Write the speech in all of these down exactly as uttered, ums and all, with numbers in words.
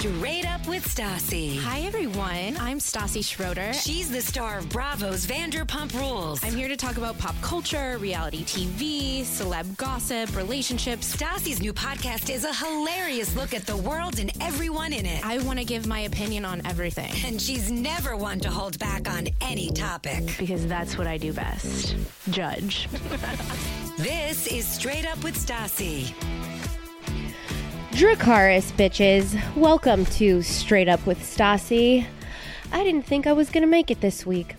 Straight Up with Stassi. Hi, everyone. I'm Stassi Schroeder. She's the star of Bravo's Vanderpump Rules. I'm here to talk about pop culture, reality T V, celeb gossip, relationships. Stassi's new podcast is a hilarious look at the world and everyone in it. I want to give my opinion on everything. And she's never one to hold back on any topic. Because that's what I do best. Judge. This is Straight Up with Stassi. Dracarys, bitches. Welcome to Straight Up with Stassi. I didn't think I was going to make it this week.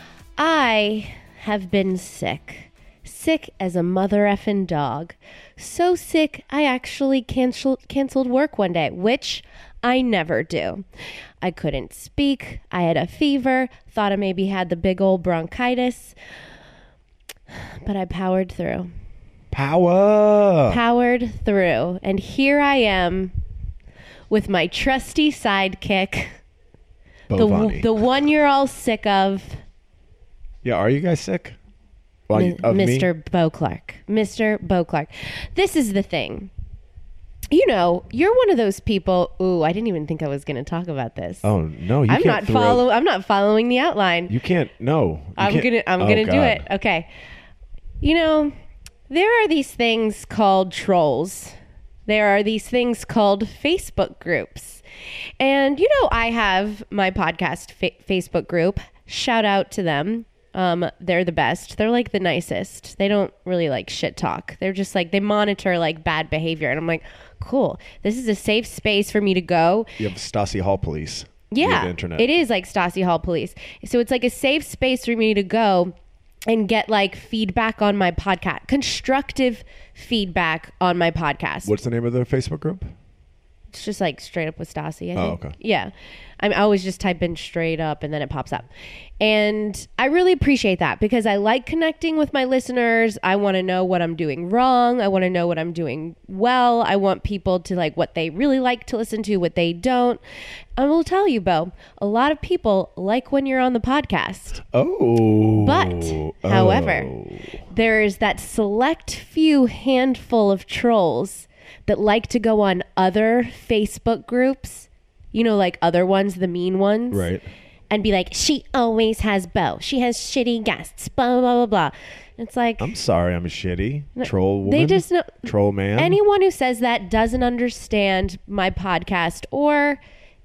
I have been sick. Sick as a mother effing dog. So sick, I actually cancel- canceled work one day, which I never do. I couldn't speak. I had a fever. Thought I maybe had the big old bronchitis. But I powered through. Power. Powered through. And here I am with my trusty sidekick. The, the one you're all sick of. Yeah, are you guys sick? Well, Mi- of Mister Me? Bo Clark. Mister Bo Clark. This is the thing. You know, you're one of those people. Ooh, I didn't even think I was going to talk about this. Oh no, you I'm can't not throw, follow. I'm not following the outline. You can't. No, you I'm can't. gonna. I'm Oh, gonna do God. it. Okay. You know, there are these things called trolls. There are these things called Facebook groups, and you know, I have my podcast fa- Facebook group. Shout out to them. Um, they're the best. They're like the nicest. They don't really like shit talk. They're just like, they monitor like bad behavior. And I'm like, cool. This is a safe space for me to go. You have Stassi Hall Police. via Yeah, the internet. it is like Stassi Hall Police. So it's like a safe space for me to go and get like feedback on my podcast, constructive feedback on my podcast. What's the name of the Facebook group? It's just like Straight Up with Stassi, I Oh, think. okay. Yeah. I I always just type in straight up and then it pops up. And I really appreciate that because I like connecting with my listeners. I want to know what I'm doing wrong. I want to know what I'm doing well. I want people to like what they really like to listen to, what they don't. I will tell you, Bo, a lot of people like when you're on the podcast. Oh. But, however, Oh. there is that select few handful of trolls that like to go on other Facebook groups, you know, like other ones, the mean ones. Right. And be like, she always has Bo. She has shitty guests, blah, blah, blah, blah. It's like, I'm sorry, I'm a shitty troll woman. they just know. Troll man. Anyone who says that doesn't understand my podcast or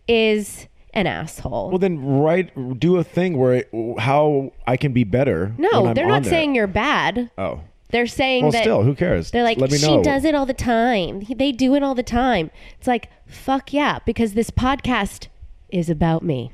is an asshole. Well, then write, do a thing where it, how I can be better. no, when I'm they're on not there. saying you're bad. Oh. They're saying Well, that. still, who cares? They're like, Let me she know. does it all the time. He- They do it all the time. It's like, fuck yeah, because this podcast is about me.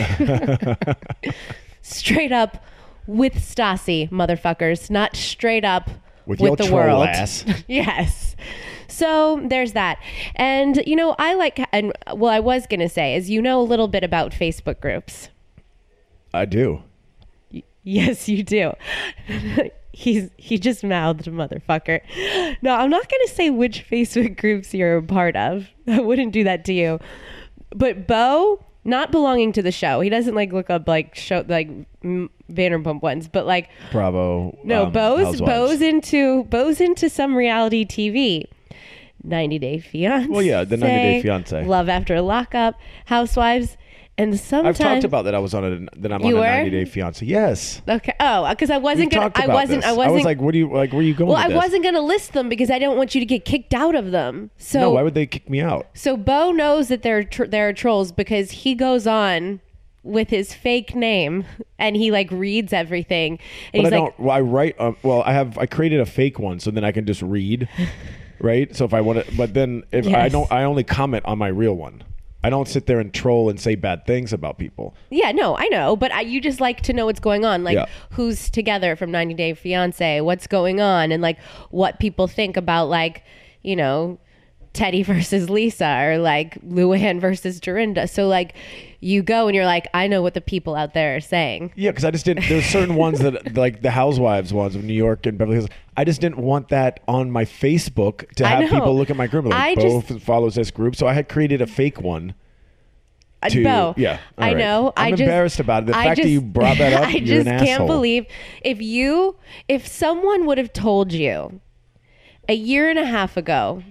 Straight up with Stassi, motherfuckers. Not straight up With with, your the troll world. ass. Yes. So there's that. And, you know, I like, and well, I was going to say, is you know a little bit about Facebook groups. I do. Yes, you do. He's he just mouthed motherfucker. No, I'm not going to say which Facebook groups you're a part of. I wouldn't do that to you. But Bo, not belonging to the show. He doesn't like look up like show like mm, Vanderpump ones, but like Bravo. no, um, Bo's Housewives. Bo's into Bo's into some reality T V. ninety Day Fiance. Well, yeah, the ninety Day Fiance. Love After Lockup, Housewives, and sometimes I've talked about that. I was on a that I'm You on were? a ninety Day Fiance. Yes. Okay. Oh, because I wasn't We've gonna. talked I about wasn't. this. I wasn't. was like, what do you like? Where are you going? Well, with I this? wasn't going to list them because I don't want you to get kicked out of them. So, No, why would they kick me out? so Bo knows that there are tr- there are trolls because he goes on with his fake name and he like reads everything. And But he's I like, don't. Well, I write. Um, well, I have. I created a fake one, so then I can just read, right? So if I want to, but then if I Yes. don't, I only comment on my real one. I don't sit there and troll and say bad things about people. yeah, no, I know, but I, you just like to know what's going on, like Yeah. who's together from ninety Day Fiance, what's going on, and like what people think about like, you know, Teddy versus Lisa or like Luann versus Dorinda. So like you go and you're like, I know what the people out there are saying. Yeah, because I just didn't. There's certain ones that, like the Housewives ones of New York and Beverly Hills. I just didn't want that on my Facebook to I have know. people look at my group. Like, I Bo just- follows this group, so I had created a fake one. Uh, To, Bo, yeah, all I right. know. I'm I just, embarrassed about it. The I fact that just- you brought that up, I you're just an can't asshole. believe if you, if someone would have told you a year and a half ago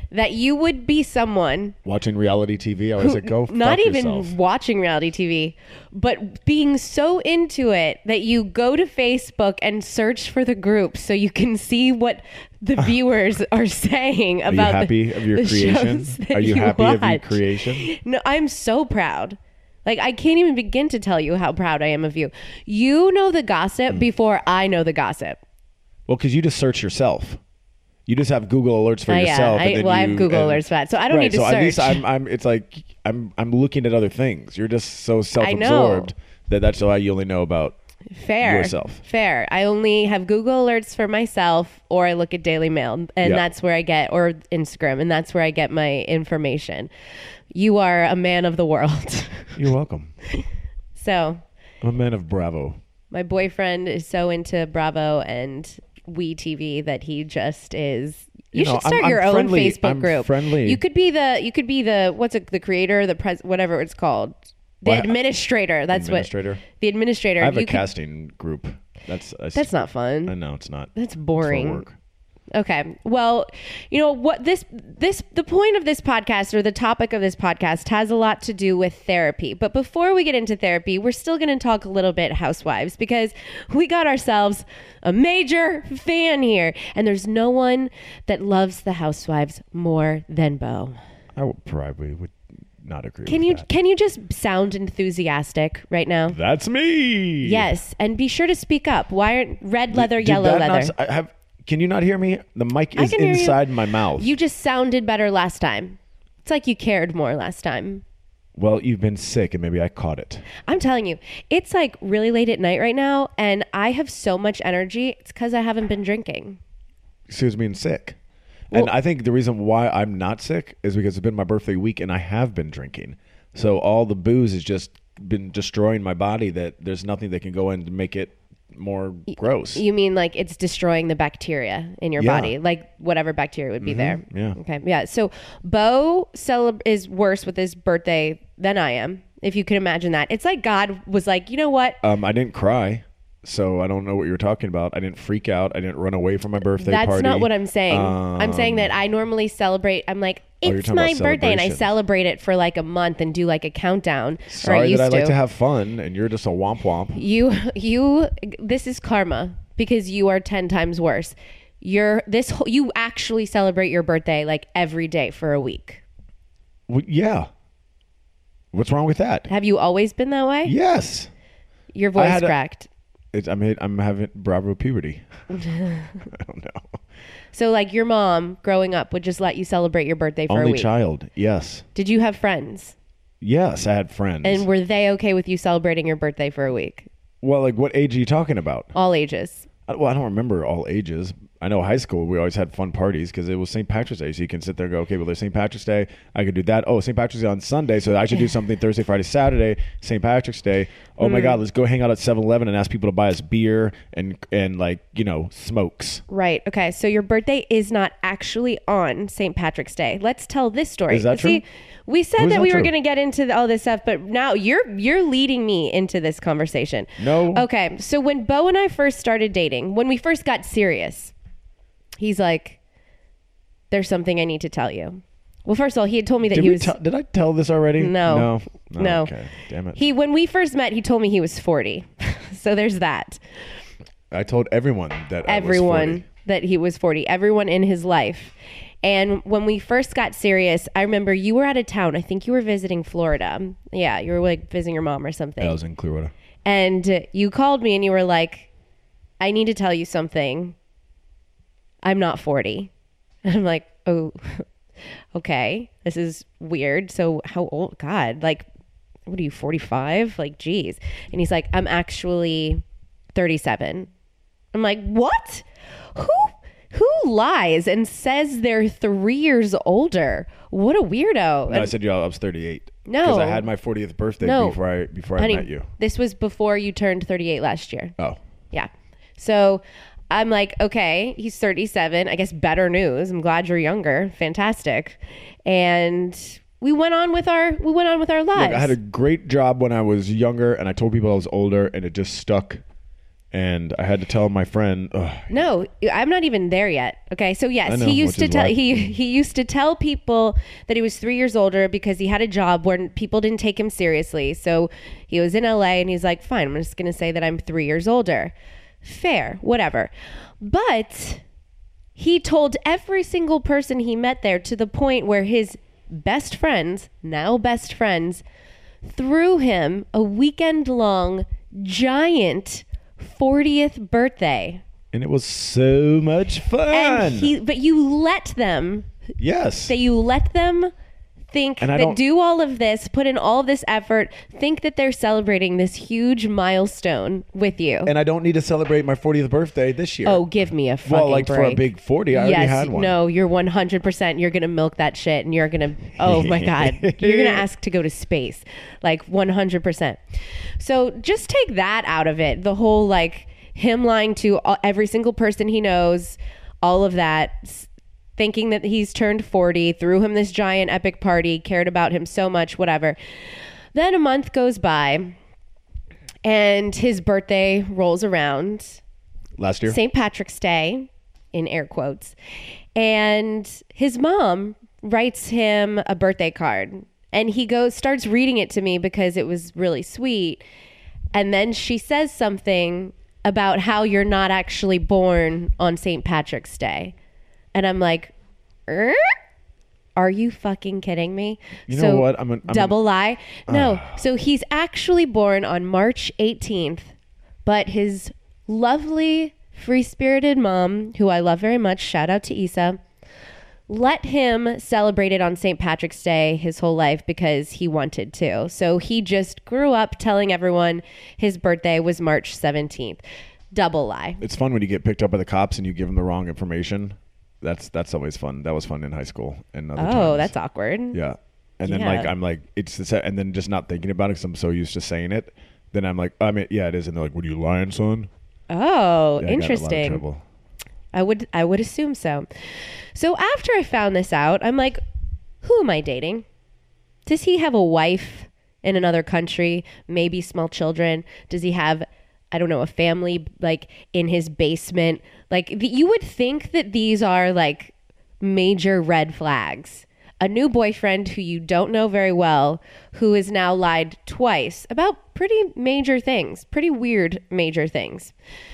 that you would be someone Watching reality T V, I always like, go fuck not even yourself. watching reality T V, but being so into it that you go to Facebook and search for the group so you can see what the viewers are saying Are you about happy the, of your the creation? shows that Are you, you happy of your watch. creation? No, I'm so proud. Like, I can't even begin to tell you how proud I am of you. You know the gossip Mm. before I know the gossip. Well, because you just search yourself. You just have Google alerts for Oh, yourself. yeah. and I, then well, I have you- Google and- alerts for that, so I don't right, need to so search. at least I'm, I'm. It's like I'm. I'm looking at other things. You're just so self-absorbed that that's why you only know about Fair. yourself. Fair. I only have Google alerts for myself, or I look at Daily Mail, and Yeah. that's where I get, or Instagram, and that's where I get my information. You are a man of the world. You're welcome. So, I'm a man of Bravo. my boyfriend is so into Bravo and We T V that he just is. You, You know, should start I'm- your I'm own friendly. Facebook I'm group. friendly. You could be the. You could be the. What's it? The creator, the pres, whatever it's called. The Well, I- administrator. That's Administrator? what. The administrator. I have a You could- casting group. That's I, That's not fun. I know it's not. That's It's for boring. work. Okay. Well, you know what this this the point of this podcast, or the topic of this podcast, has a lot to do with therapy. But before we get into therapy, we're still going to talk a little bit housewives, because we got ourselves a major fan here, and there's no one that loves the housewives more than Bo. I would probably would not agree. Can with you that. can you just sound enthusiastic right now? That's me. Yes, and be sure to speak up. Why aren't red leather, Did yellow that not leather? s- I have. Can you not hear me? The mic I is can hear you. inside my mouth. You just sounded better last time. It's like you cared more last time. Well, you've been sick, and maybe I caught it. I'm telling you, it's like really late at night right now, and I have so much energy. It's because I haven't been drinking. Excuse me, and sick. and Well- I think the reason why I'm not sick is because it's been my birthday week, and I have been drinking. So all the booze has just been destroying my body. That there's nothing that can go in to make it more gross. You mean like it's destroying the bacteria in your Yeah. body, like whatever bacteria would be there? yeah. Okay. Yeah. So Bo celeb- is worse with his birthday than I am, if you can imagine that. It's like God was like, you know what? Um, I didn't cry, so I don't know what you're talking about. I didn't freak out. I didn't run away from my birthday That's party. not what I'm saying. I'm saying that I normally celebrate. I'm like, Oh, you're it's talking my about birthday, and I celebrations. celebrate it for like a month and do like a countdown. or I Sorry used that I like to. to have fun, and you're just a womp womp. You, you, this is karma, because you are ten times worse. You're this, whole, you actually celebrate your birthday like every day for a week. Well, yeah. What's wrong with that? Have you always been that way? Yes. Your voice had a- cracked. It's, I'm I'm having Bravo puberty. I don't know. So like your mom growing up would just let you celebrate your birthday for a Only week. child. Yes. Did you have friends? Yes, I had friends. And were they okay with you celebrating your birthday for a week? well, like what age are you talking about? All ages. I, well, I don't remember all ages. I know high school we always had fun parties because it was Saint Patrick's Day, so you can sit there and go, okay, well, there's Saint Patrick's Day. I could do that. Oh, Saint Patrick's Day on Sunday, so I should do something Thursday, Friday, Saturday. Saint Patrick's Day. Oh my God, let's go hang out at seven eleven and ask people to buy us beer and and like you know smokes. Right. Okay. So your birthday is not actually on Saint Patrick's Day. Let's tell this story. Is that See, true? we said Who's that that we were true? going to get into the, all this stuff, but now you're you're leading me into this conversation. No. Okay. So when Bo and I first started dating, when we first got serious, he's like, "There's something I need to tell you." Well, first of all, he had told me that Did he we was tell- did I tell this already? No. No. Oh, No. Okay. Damn it. he when we first met, he told me he was forty. So there's that. I told everyone that I was Everyone forty. that he was forty, everyone in his life. And when we first got serious, I remember you were out of town. I think you were visiting Florida. Yeah, you were like visiting your mom or something. I was in Clearwater. And uh, you called me and you were like, I need to tell you something. I'm not forty. And I'm like, oh, okay. This is weird. So how old? God, like, what are you, forty-five? Like, geez. And he's like, I'm actually thirty-seven. I'm like, what? Who who lies and says they're three years older? What a weirdo. No, I said, yeah, I was thirty-eight. No. Because I had my fortieth birthday No. before I before Honey, I met you. this was before you turned thirty-eight last year. Oh. Yeah. So I'm like, okay, he's thirty-seven. I guess better news. I'm glad you're younger. Fantastic. And we went on with our we went on with our lives. Look, I had a great job when I was younger, and I told people I was older, and it just stuck and I had to tell my friend. Ugh, No, I'm not even there yet. Okay, so I yes, know, he used which to is tell why- he he used to tell people that he was three years older because he had a job where people didn't take him seriously. So he was in L A and he's like, fine, I'm just gonna say that I'm three years older. Fair, whatever. But he told every single person he met there to the point where his best friends, now best friends, threw him a weekend long giant fortieth birthday. and it was so much fun. And he, but you let them, yes. that you let them think And I that don't- do all of this, put in all this effort, think that they're celebrating this huge milestone with you. and I don't need to celebrate my fortieth birthday this year. Oh, give me a fucking well, like break. for a big forty, I already yes, had one. no, you're one hundred percent. You're going to milk that shit and you're going to, oh my God, you're going to ask to go to space. Like one hundred percent. So just take that out of it. The whole like him lying to all, every single person he knows, all of that, s- thinking that he's turned forty, threw him this giant epic party, cared about him so much, whatever. Then a month goes by and his birthday rolls around. Last year. Saint Patrick's Day, in air quotes. And his mom writes him a birthday card. And he goes, starts reading it to me because it was really sweet. And then she says something about how you're not actually born on Saint Patrick's Day. And I'm like, er? Are you fucking kidding me? You know so what? I'm an- I'm double an- lie. No. So he's actually born on March eighteenth, but his lovely, free-spirited mom, who I love very much, shout out to Isa, let him celebrate it on Saint Patrick's Day his whole life because he wanted to. So he just grew up telling everyone his birthday was March seventeenth. Double lie. It's fun when you get picked up by the cops and you give them the wrong information. That's that's always fun. That was fun in high school and other Oh, times. that's awkward. Yeah. And then Yeah. like I'm like it's the se- and then just not thinking about it because I'm so used to saying it. Then I'm like, I mean, yeah, it is. And they're like, "What are you lying, son?" Oh, Yeah, I got in a lot of interesting. trouble. I would I would assume so. So after I found this out, I'm like, who am I dating? Does he have a wife in another country, maybe small children? Does he have, I don't know, a family like in his basement? Like the, you would think that these are like major red flags. A new boyfriend who you don't know very well, who has now lied twice about pretty major things, pretty weird major things.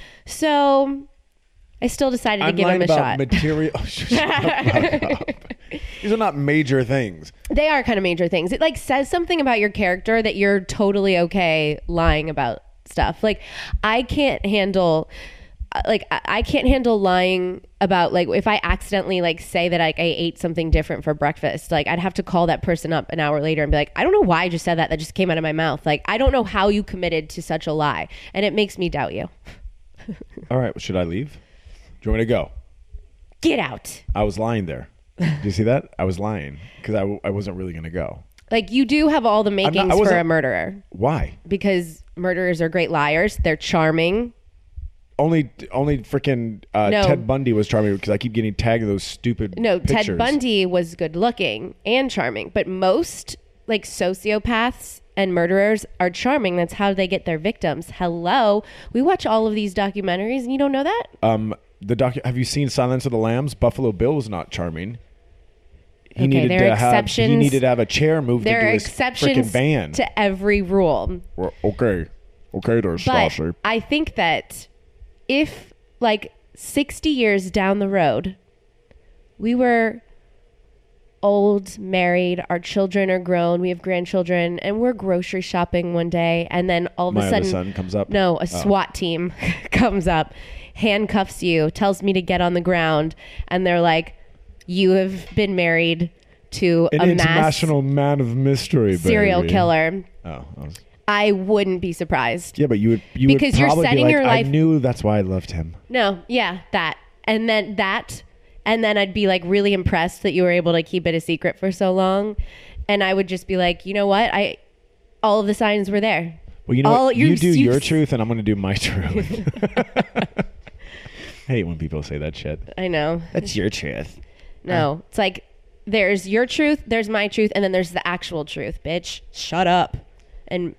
So I still decided to I'm give him lying a about shot. material. Shut up. These are not major things. They are kind of major things. It like says something about your character that you're totally okay lying about stuff. Like I can't handle like I I can't handle lying about like if I accidentally like say that like I ate something different for breakfast. Like I'd have to call that person up an hour later and be like, I don't know why I just said that. That just came out of my mouth. Like I don't know how you committed to such a lie. And it makes me doubt you. All right, should I leave? Do you want me to go? Get out. I was lying there. Do you see that? I was lying because I, w- I wasn't really going to go. Like you do have all the not- I makings for wasn't- a murderer Why? because murderers are great liars. They're charming. Only only freaking uh, No. Ted Bundy was charming because I keep getting tagged in those stupid No, pictures. Ted Bundy was good looking and charming, but most like sociopaths and murderers are charming. That's how they get their victims. Hello. We watch all of these documentaries and you don't know that? Um, the docu- Have you seen Silence of the Lambs? Buffalo Bill was not charming. He Okay, needed there to are have he exceptions. needed to have a chair moved There into are his freaking exceptions van. to every rule. Well, okay, okay, there, But Stassi. I think that if like sixty years down the road, we were old, married, our children are grown, we have grandchildren, and we're grocery shopping one day, and then all of My a other sudden, son comes up. no, a Oh. SWAT team comes up, handcuffs you, tells me to get on the ground, and they're like, "You have been married to An a mass international man of mystery, serial baby. killer." Oh, I was- I wouldn't be surprised. yeah, but you would you Because would you're probably be setting like, your life- I knew that's why I loved him. No, yeah, that. And then that. And then I'd be like really impressed that you were able to keep it a secret for so long. And I would just be like, you know what? I all of the signs were there. Well, you know All- what? You you- do you- your truth, and I'm going to do my truth. I hate when people say that shit. I know. That's your truth. No. It's like there's your truth, there's my truth, and then there's the actual truth, bitch. Shut up. And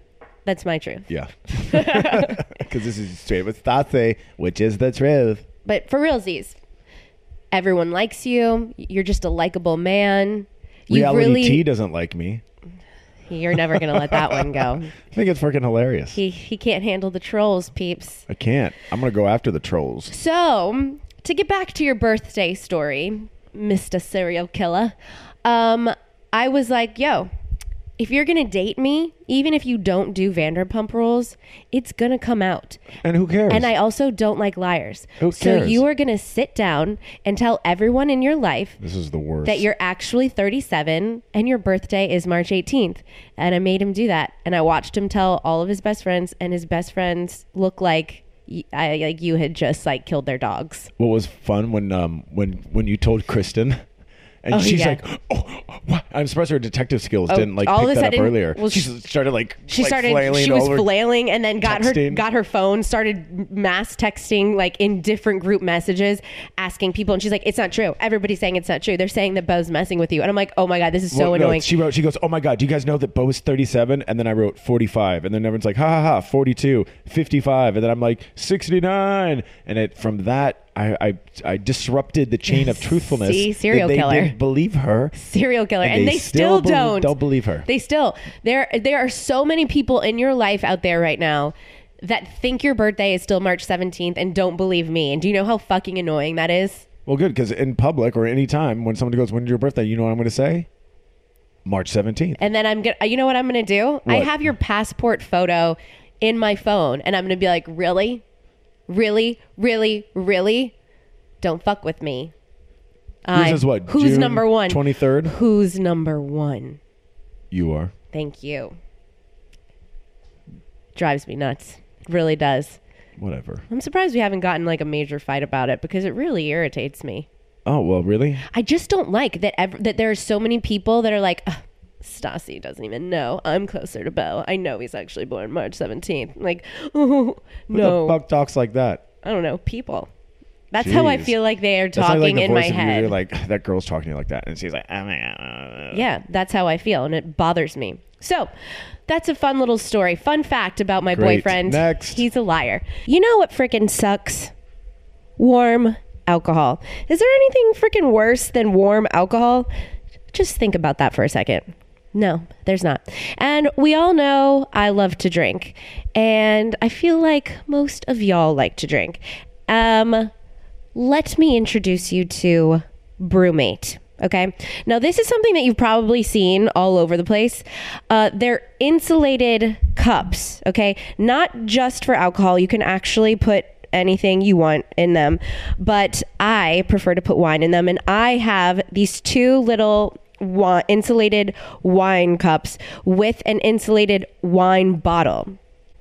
That's my truth. Yeah. Because this is Straight with Stassi, which is the truth. But for realsies, everyone likes you. You're just a likable man. You Reality really, T doesn't like me. You're never going to let that one go. I think it's freaking hilarious. He he can't handle the trolls, peeps. I can't. I'm going to go after the trolls. So, to get back to your birthday story, Mister Serial Killer, um, I was like, yo, if you're going to date me, even if you don't do Vanderpump Rules, it's going to come out. And who cares? And I also don't like liars. Who So cares? you are going to sit down and tell everyone in your life This is the worst. that you're actually thirty-seven and your birthday is March eighteenth. And I made him do that. And I watched him tell all of his best friends, and his best friends look like y- I, like you had just like killed their dogs. What was fun when um when when you told Kristen, and Oh, she's yeah. like, oh, what? I'm surprised her detective skills Oh, didn't like all pick of a that sudden- up earlier. well, she she- started like She like, started. flailing She was over. flailing, and then got her texting. got her phone. Started mass texting like in different group messages, asking people. And she's like, "It's not true. Everybody's saying it's not true. They're saying that Bo's messing with you." And I'm like, "Oh my god, this is so Well, no, annoying." she wrote. She goes, "Oh my god, do you guys know that Bo is thirty-seven?" And then I wrote forty-five, and then everyone's like, "Ha ha ha, forty-two, fifty-five," and then I'm like sixty-nine, and it from that. I, I I disrupted the chain of truthfulness. See, serial they, they killer. didn't believe her. Serial killer, And and, they they, still still, believe- don't. don't believe her. They still there. There are so many people in your life out there right now that think your birthday is still March seventeenth and don't believe me. And do you know how fucking annoying that is? Well, good, because in public or any time when somebody goes, "When's your birthday?" You know what I'm going to say? March seventeenth. And then I'm gonna. You know what I'm gonna do? I What? have your passport photo in my phone, and I'm gonna be like, really, really, really, really. Don't fuck with me. Yours I- is what? Who's June number one? twenty-third? Who's number one? You are. Thank you. Drives me nuts. Really does. Whatever. I'm surprised we haven't gotten like a major fight about it because it really irritates me. Oh, well, really? I just don't like that ev- that there are so many people that are like, "Ugh, Stassi doesn't even know. I'm closer to Bo. I know he's actually born March seventeenth. Like, oh, Who no. the fuck talks like that? I don't know. People. That's how I Jeez. feel like they are That's like, talking like the in voice my of you, head. you're like, that girl's talking to you like that. And she's like, oh my God. Yeah, that's how I feel, and it bothers me. So, that's a fun little story. Fun fact about my Great. boyfriend. Next. He's a liar. You know what frickin' sucks? Warm alcohol. Is there anything frickin' worse than warm alcohol? Just think about that for a second. No, there's not. And we all know I love to drink, and I feel like most of y'all like to drink. Um, let me introduce you to Brewmate. Okay. Now, this is something that you've probably seen all over the place. Uh, they're insulated cups. Okay. Not just for alcohol. You can actually put anything you want in them, but I prefer to put wine in them. And I have these two little wi- insulated wine cups with an insulated wine bottle.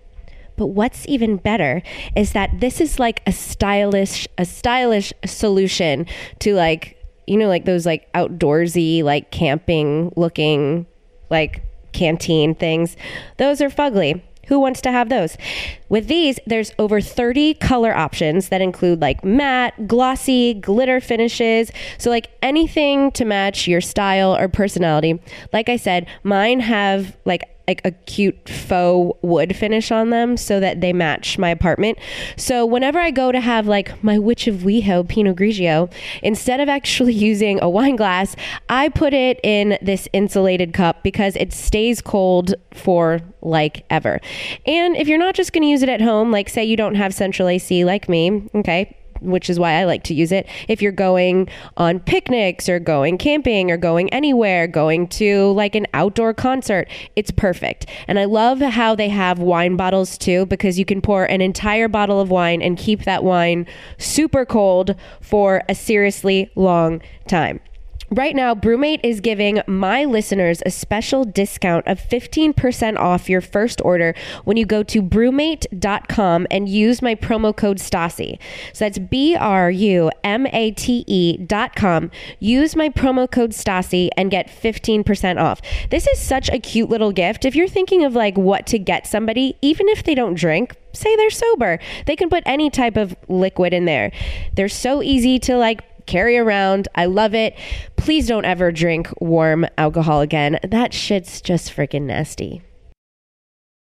But what's even better is that this is like a stylish, a stylish solution to like, you know, like those like outdoorsy, like camping looking, like canteen things. Those are fugly. Who wants to have those? With these, there's over thirty color options that include like matte, glossy, glitter finishes. So like anything to match your style or personality. Like I said, mine have like like a cute faux wood finish on them so that they match my apartment. So whenever I go to have like my Witch of WeHo Pinot Grigio, instead of actually using a wine glass, I put it in this insulated cup because it stays cold for like ever. And if you're not just going to use it at home, like say you don't have central A C like me, okay, which is why I like to use it. If you're going on picnics or going camping or going anywhere, going to like an outdoor concert, it's perfect. And I love how they have wine bottles too, because you can pour an entire bottle of wine and keep that wine super cold for a seriously long time. Right now, Brewmate is giving my listeners a special discount of fifteen percent off your first order when you go to brewmate dot com and use my promo code Stassi. So that's B R U M A T E dot com. Use my promo code Stassi and get fifteen percent off. This is such a cute little gift. If you're thinking of like what to get somebody, even if they don't drink, say they're sober, they can put any type of liquid in there. They're so easy to like carry around. I love it. Please don't ever drink warm alcohol again. That shit's just freaking nasty.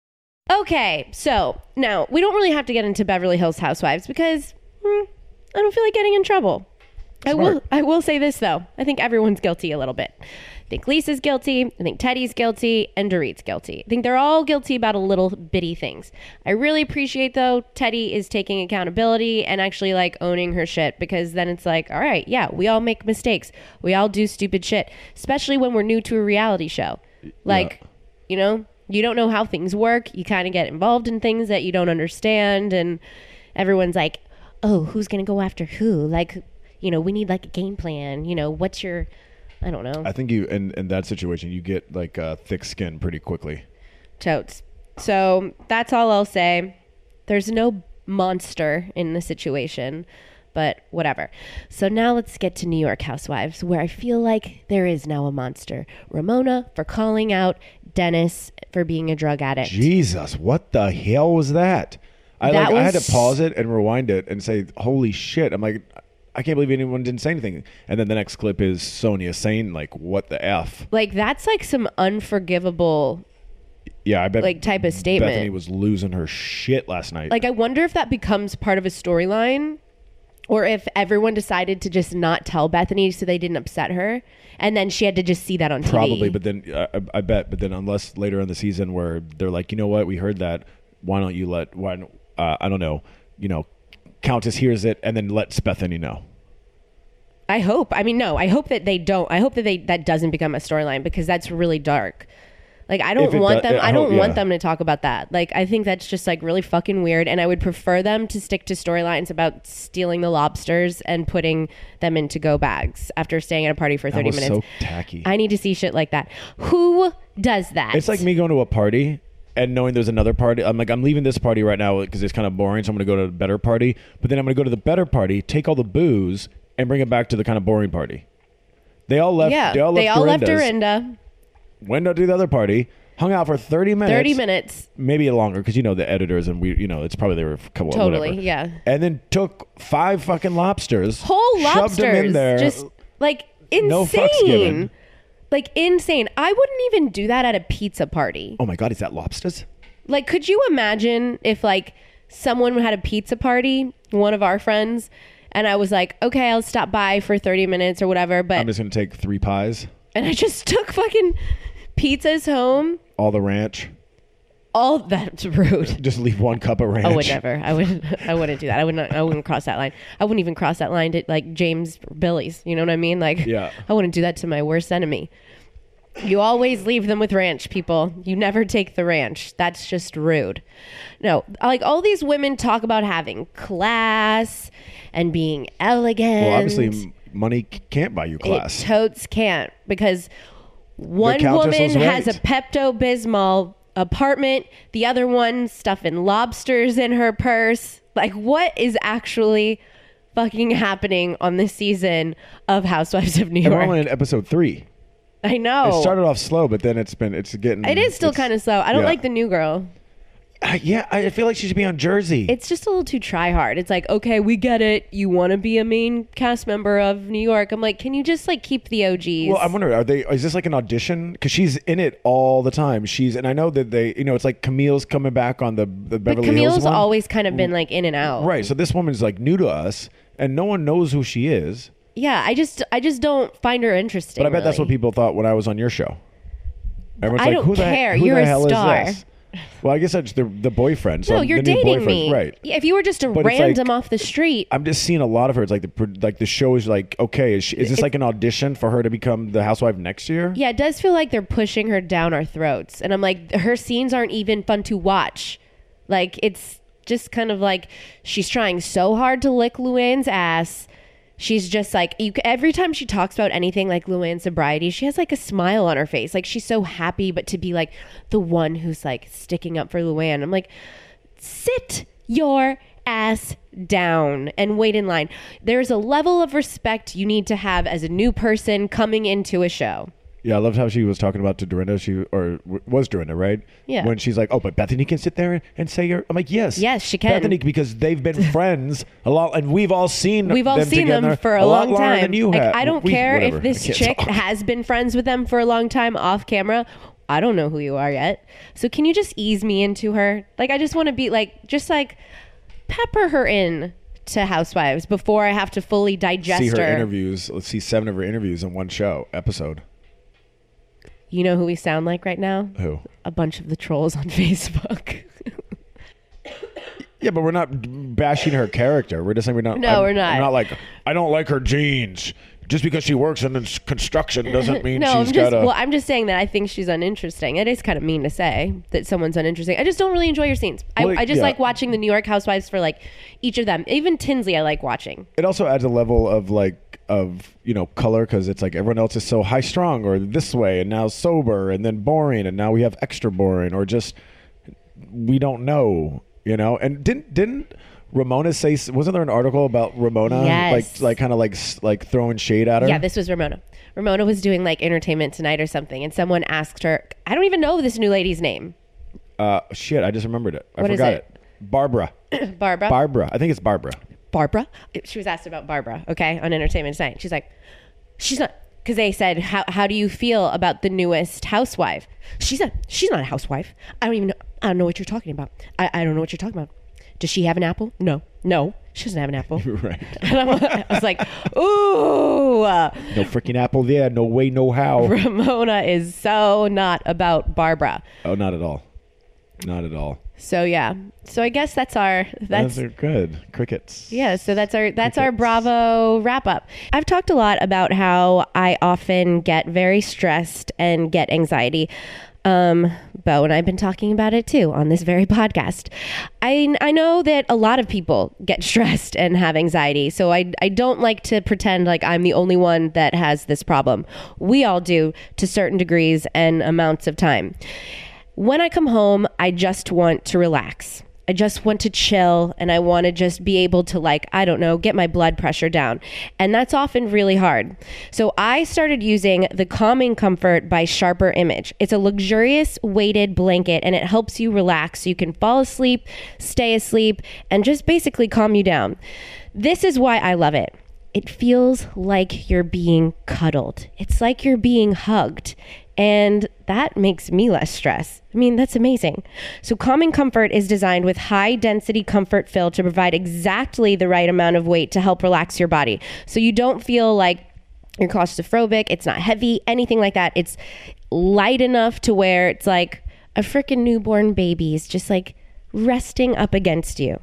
Okay, so now we don't really have to get into Beverly Hills Housewives because hmm, I don't feel like getting in trouble. I will. Smart. I will say this though. I think everyone's guilty a little bit. I think Lisa's guilty. I think Teddy's guilty, and Dorit's guilty. I think they're all guilty about a little bitty things. I really appreciate though Teddy is taking accountability and actually like owning her shit, because then it's like, all right, yeah, we all make mistakes. We all do stupid shit, especially when we're new to a reality show. Like, Yeah. you know, you don't know how things work. You kind of get involved in things that you don't understand, and everyone's like, oh, who's gonna go after who? Like, you know, we need like a game plan. You know, what's your, I don't know. I think you in, in that situation you get like uh, thick skin pretty quickly. Totes. So that's all I'll say. There's no monster in the situation, but whatever. So now let's get to New York Housewives, where I feel like there is now a monster. Ramona for calling out Dennis for being a drug addict. Jesus, what the hell was that? I That like I had was- to pause it and rewind it and say, "Holy shit!" I'm like, I can't believe anyone didn't say anything. And then the next clip is Sonia saying like, "What the f?" Like, that's like some unforgivable Yeah, I bet like type of statement. Bethany was losing her shit last night. Like, I wonder if that becomes part of a storyline, or if everyone decided to just not tell Bethany so they didn't upset her, and then she had to just see that on T V. Probably, but then uh, I, I bet. But then, unless later in the season where they're like, you know what, we heard that. Why don't you let? Why? don't- Uh, I don't know. You know, Countess hears it and then lets Bethany know. I hope. I mean, no, I hope that they don't. I hope that they that doesn't become a storyline, because that's really dark. Like, I If don't it want do- them. I I don't hope- want yeah. them to talk about that. Like, I think that's just like really fucking weird. And I would prefer them to stick to storylines about stealing the lobsters and putting them into go bags after staying at a party for That thirty was minutes. so tacky. I need to see shit like that. Who does that? It's like me going to a party and knowing there's another party. I'm like, I'm leaving this party right now because it's kind of boring, so I'm going to go to a better party. But then I'm going to go to the better party, take all the booze, and bring it back to the kind of boring party. They all left. Yeah, they all left. they all left Dorinda's, Dorinda. Went out to the other party, hung out for thirty minutes. Thirty minutes. Maybe longer, because you know the editors and we, you know, it's probably they were a couple. Totally, whatever. yeah. And then took five fucking lobsters, Whole shoved lobsters. them in there. Just like No fucks given. insane. Like insane. I wouldn't even do that at a pizza party. Oh my god, is that lobsters? Like, could you imagine if like someone had a pizza party, one of our friends, and I was like, okay, I'll stop by for thirty minutes or whatever, but I'm just gonna take three pies, and I just took fucking pizzas home. all the ranch. All that's rude. Just leave one cup of ranch. I would never. I would. I wouldn't do that. I would not. I wouldn't cross that line. I wouldn't even cross that line to like James Billy's. You know what I mean? Like, Yeah. I wouldn't do that to my worst enemy. You always leave them with ranch, people. You never take the ranch. That's just rude. No, like all these women talk about having class and being elegant. Well, obviously, m- money c- can't buy you class. It totes can't, because one Countess woman was has a right. Pepto-Bismol apartment, the other one stuffing lobsters in her purse. Like, what is actually fucking happening on this season of Housewives of New and we're York? only in episode three. I know. It started off slow, but then it's been it's getting. It is still it's- kind of slow. I don't yeah. like the new girl. Uh, yeah, I feel like she should be on Jersey. It's just a little too try hard. It's like, okay, we get it. You want to be a main cast member of New York. I'm like, can you just like keep the O Gs? Well, I'm wondering, are they? Is this like an audition? Because she's in it all the time. She's, and I know that they, you know, it's like Camille's coming back on the the but Beverly Camille's Hills one. always kind of been like in and out. Right. So this woman's like new to us, and no one knows who she is. Yeah, I just I just don't find her interesting. But I bet that's what really. people thought when I was on your show. Everyone's I like, don't who the, care. Who You're the a hell star. is this? Well, I guess that's the the boyfriend. So No, I'm you're the new dating boyfriend. me. Right. Yeah, if you were just a But it's random like- off the street. I'm just seeing a lot of her. It's like the pro- like the show is like, okay, is, she, is this It- like an audition for her to become the housewife next year? Yeah, it does feel like they're pushing her down our throats. And I'm like, her scenes aren't even fun to watch. Like, it's just kind of like she's trying so hard to lick Luann's ass. She's just like, you, every time she talks about anything like Luann's sobriety, she has like a smile on her face. Like, she's so happy, but to be like the one who's like sticking up for Luann. I'm like, sit your ass down and wait in line. There's a level of respect you need to have as a new person coming into a show. Yeah, I loved how she was talking about to Dorinda. She or w- was Dorinda, right? Yeah. When she's like, "Oh, but Bethany can sit there and say your." I'm like, "Yes, Yes, she can. Bethany, because they've been friends a lot, and we've all seen. We've all them seen together them for a, a lot long longer time. Than you Like, have. I don't We- care whatever. if this I can't chick talk. has been friends with them for a long time off camera. I don't know who you are yet. So can you just ease me into her? Like, I just want to be like, just like pepper her in to Housewives before I have to fully digest See her, her. interviews. Let's see seven of her interviews in one show episode. You know who we sound like right now? Who? A bunch of the trolls on Facebook. Yeah, but we're not bashing her character. We're just saying we're not. No, I'm, we're not. I'm not like, I don't like her jeans. Just because she works in construction doesn't mean no, she's I'm just, got a... well, I'm just saying that I think she's uninteresting. It is kind of mean to say that someone's uninteresting. I just don't really enjoy your scenes. Well, I, I just yeah. like watching the New York Housewives for like each of them. Even Tinsley I like watching. It also adds a level of like, of, you know, color, because it's like everyone else is so high strung or this way and now sober and then boring and now we have extra boring or just, we don't know, you know? And didn't, didn't... Ramona say, wasn't there an article about Ramona Yes. like like kind of like like throwing shade at her? Yeah, this was Ramona. Ramona was doing like Entertainment Tonight or something, and someone asked her, I don't even know this new lady's name. Uh, shit, I just remembered it. I What is forgot it? it. Barbara. Barbara. Barbara. I think it's Barbara. Barbara? She was asked about Barbara, okay, on Entertainment Tonight. She's like, she's not, because they said, how how do you feel about the newest housewife? She said, she's not a housewife. I don't even know, I don't know what you're talking about. I, I don't know what you're talking about. Does she have an apple? No. No, she doesn't have an apple. Right. I was like, ooh. Uh, No freaking apple there. No way, no how. Ramona is so not about Barbara. Oh, not at all. Not at all. So yeah. So I guess that's our that's Those are good. Crickets. yeah, so that's our that's our Crickets. Bravo wrap up. I've talked a lot about how I often get very stressed and get anxiety. Um, Bo and I've been talking about it too on this very podcast. I, I know that a lot of people get stressed and have anxiety, so I, I don't like to pretend like I'm the only one that has this problem. We all do to certain degrees and amounts of time. When I come home, I just want to relax. I just want to chill and I want to just be able to, like, I don't know, get my blood pressure down. And that's often really hard. So I started using the Calming Comfort by Sharper Image. It's a luxurious weighted blanket and it helps you relax so you can fall asleep, stay asleep, and just basically calm you down. This is why I love it. It feels like you're being cuddled. It's like you're being hugged. And that makes me less stressed. I mean, that's amazing. So Calming Comfort is designed with high density comfort fill to provide exactly the right amount of weight to help relax your body. So you don't feel like you're claustrophobic. It's not heavy, anything like that. It's light enough to where it's like a freaking newborn baby is just like resting up against you.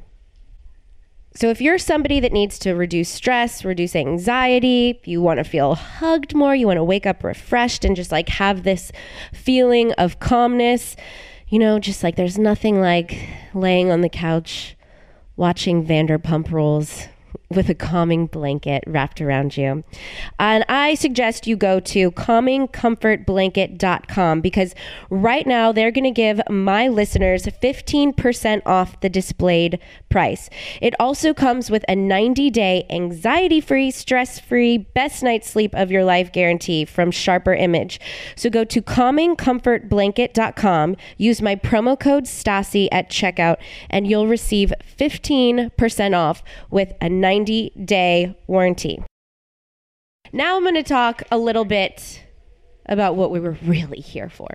So if you're somebody that needs to reduce stress, reduce anxiety, you want to feel hugged more, you want to wake up refreshed and just like have this feeling of calmness, you know, just like there's nothing like laying on the couch watching Vanderpump Rules with a calming blanket wrapped around you. And I suggest you go to calming comfort blanket dot com because right now they're going to give my listeners fifteen percent off the displayed price. It also comes with a ninety day anxiety-free, stress-free, best night's sleep of your life guarantee from Sharper Image. So go to calming comfort blanket dot com, use my promo code Stassi at checkout, and you'll receive fifteen percent off with a ninety day warranty. Now I'm going to talk a little bit about what we were really here for.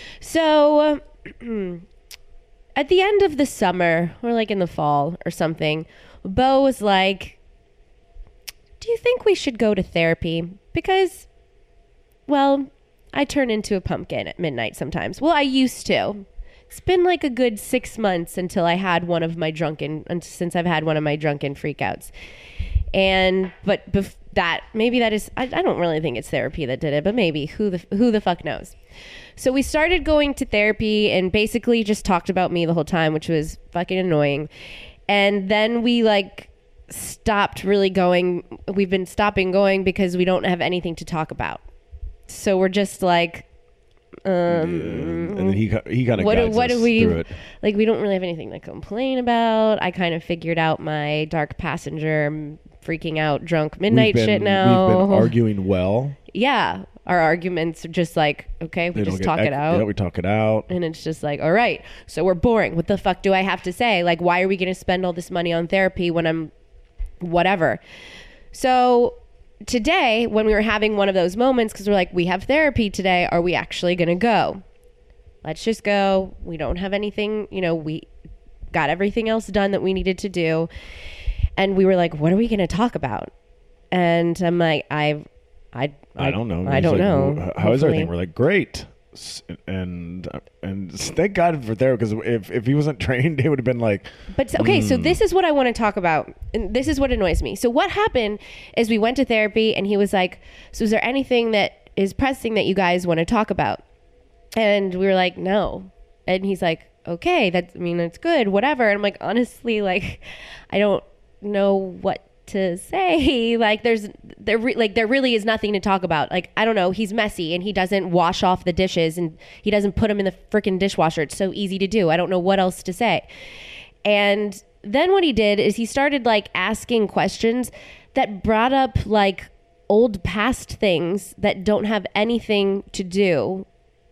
So at the end of the summer, or like in the fall or something, Bo was like, do you think we should go to therapy? Because, well, I turn into a pumpkin at midnight sometimes. Well, I used to. It's been like a good six months until I had one of my drunken, since I've had one of my drunken freakouts. And, but bef- that, maybe that is, I, I don't really think it's therapy that did it, but maybe, who the, who the fuck knows? So we started going to therapy and basically just talked about me the whole time, which was fucking annoying. And then we like stopped really going. We've been stopping going because we don't have anything to talk about. So we're just like, um, Yeah. And then he he kind of what do, guides what us do we through it. like? We don't really have anything to complain about. I kind of figured out my dark passenger I'm freaking out drunk midnight We've been, shit now. We've been arguing well. Yeah, our arguments are just like, okay, we They don't just get talk ec- it out. Yeah, we talk it out. And it's just like, all right, so we're boring. What the fuck do I have to say? Like, why are we going to spend all this money on therapy when I'm whatever? So today, when we were having one of those moments, because we're like, we have therapy today, are we actually going to go? let's just go. We don't have anything, you know, we got everything else done that we needed to do. And we were like, what are we going to talk about? And I'm like, I, I, I, I don't know. I don't like, know. Well, how is everything? We're like, great. And and thank God for therapy, because if, if he wasn't trained, it would have been like. But okay, mm. so this is what I want to talk about, and this is what annoys me. So what happened is we went to therapy, and he was like, "So is there anything that is pressing that you guys want to talk about?" And we were like, "No," and he's like, "Okay, that's I mean, it's good, whatever." And I'm like, honestly, like, I don't know what to say. Like there's there re- like there really is nothing to talk about. Like I don't know, he's messy and he doesn't wash off the dishes and he doesn't put them in the freaking dishwasher. It's so easy to do. I don't know what else to say. And then what he did is he started like asking questions that brought up like old past things that don't have anything to do,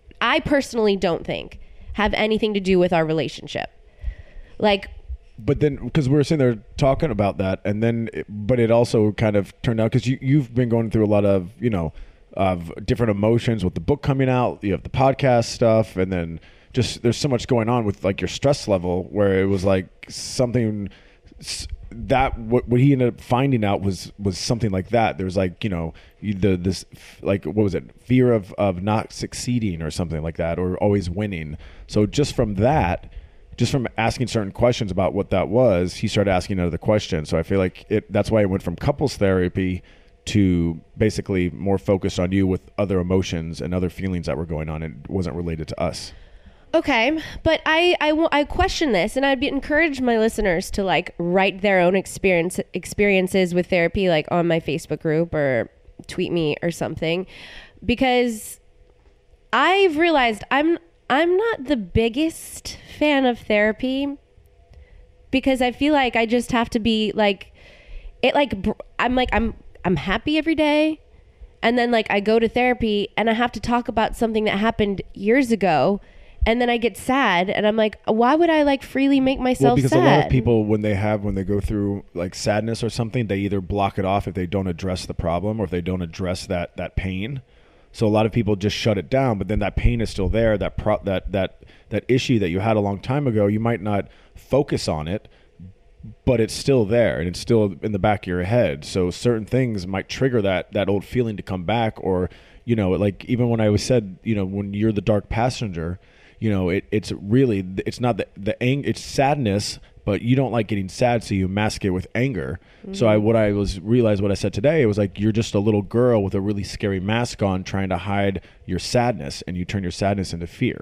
I personally don't think have anything to do with our relationship. Like But then, because we were sitting there talking about that, and then, it, but it also kind of turned out, because you, you've been going through a lot of, you know, of different emotions with the book coming out, you have the podcast stuff, and then just, there's so much going on with like your stress level, where it was like something that, what, what he ended up finding out was, was something like that. There's like, you know, the, this, like, what was it? Fear of, of not succeeding or something like that, or always winning. So just from that, just from asking certain questions about what that was, he started asking other questions. So I feel like it, that's why it went from couples therapy to basically more focused on you with other emotions and other feelings that were going on. It wasn't related to us. Okay. But I, I, I question this, and I'd be encourage my listeners to like write their own experience experiences with therapy, like on my Facebook group or tweet me or something, because I've realized I'm, I'm not the biggest fan of therapy, because I feel like I just have to be like, it like, I'm like, I'm, I'm happy every day. And then like I go to therapy and I have to talk about something that happened years ago. And then I get sad and I'm like, why would I like freely make myself well, because sad? a lot of people, when they have, when they go through like sadness or something, they either block it off if they don't address the problem, or if they don't address that, that pain. So a lot of people just shut it down, but then that pain is still there. That pro- that that that issue that you had a long time ago, you might not focus on it, but it's still there and it's still in the back of your head. So certain things might trigger that that old feeling to come back, or you know, like even when I was said, you know, when you're the dark passenger, you know, it, it's really it's not the the ang- it's sadness, but you don't like getting sad, so you mask it with anger. Mm-hmm. So I what I was realized what I said today, it was like you're just a little girl with a really scary mask on trying to hide your sadness, and you turn your sadness into fear.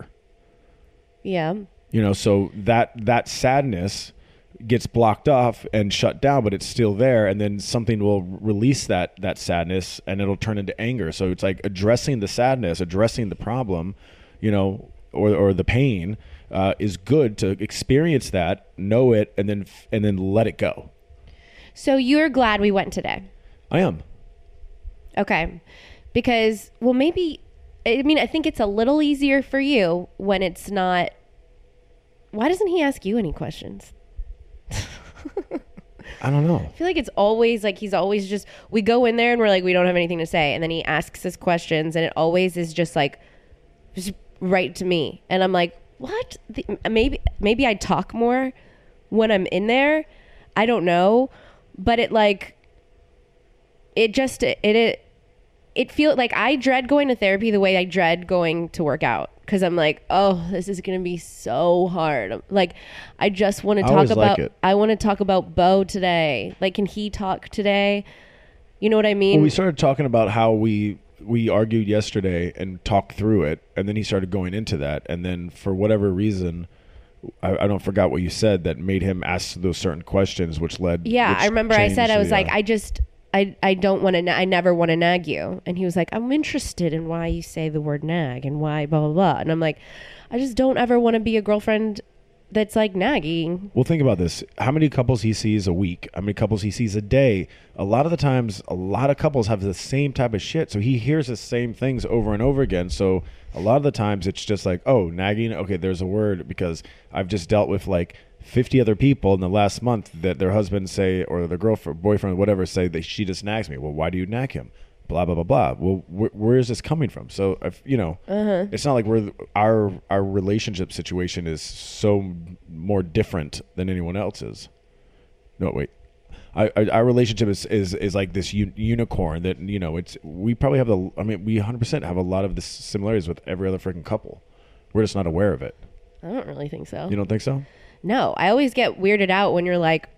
Yeah. You know, so that that sadness gets blocked off and shut down, but it's still there, and then something will release that that sadness and it'll turn into anger. So it's like addressing the sadness, addressing the problem, you know, or or the pain. Uh, is good to experience that, know it, and then and then let it go. So you're glad we went today? I am. Okay. Because, well, maybe, I mean, I think it's a little easier for you when it's not, why doesn't he ask you any questions? I don't know. I feel like it's always like he's always just, we go in there and we're like, we don't have anything to say. And then he asks us questions and it always is just like, just right to me. And I'm like, what? The, maybe maybe I talk more when I'm in there. I don't know, but it like it just it it it feels like I dread going to therapy the way I dread going to work out, because I'm like, oh, this is gonna be so hard. Like I just want to talk about like I want to talk about Bo today. Like, can he talk today? You know what I mean? Well, we started talking about how we. we argued yesterday and talked through it, and then he started going into that, and then for whatever reason, I, I don't forgot what you said that made him ask those certain questions, which led. Yeah, which I remember I said I was the, like, uh, I just, I, I don't want to, na- I never want to nag you, and he was like, I'm interested in why you say the word nag and why blah blah blah, and I'm like, I just don't ever want to be a girlfriend that's like nagging. Well, think about this. How many couples he sees a week? How many couples he sees a day? A lot of the times, a lot of couples have the same type of shit. So he hears the same things over and over again. So a lot of the times it's just like, oh, nagging. Okay, there's a word, because I've just dealt with like fifty other people in the last month that their husbands say, or their girlfriend, boyfriend, whatever, say that she just nags me. Well, why do you nag him? blah blah blah blah. Well, wh- where is this coming from? So if you know, uh-huh. it's not like we're our our relationship situation is so more different than anyone else's. No, wait. I, I, our relationship is, is, is like this un- unicorn that, you know, it's, we probably have the, I mean, we one hundred percent have a lot of the similarities with every other freaking couple. We're just not aware of it. I don't really think so. You don't think so? No, I always get weirded out when you're like,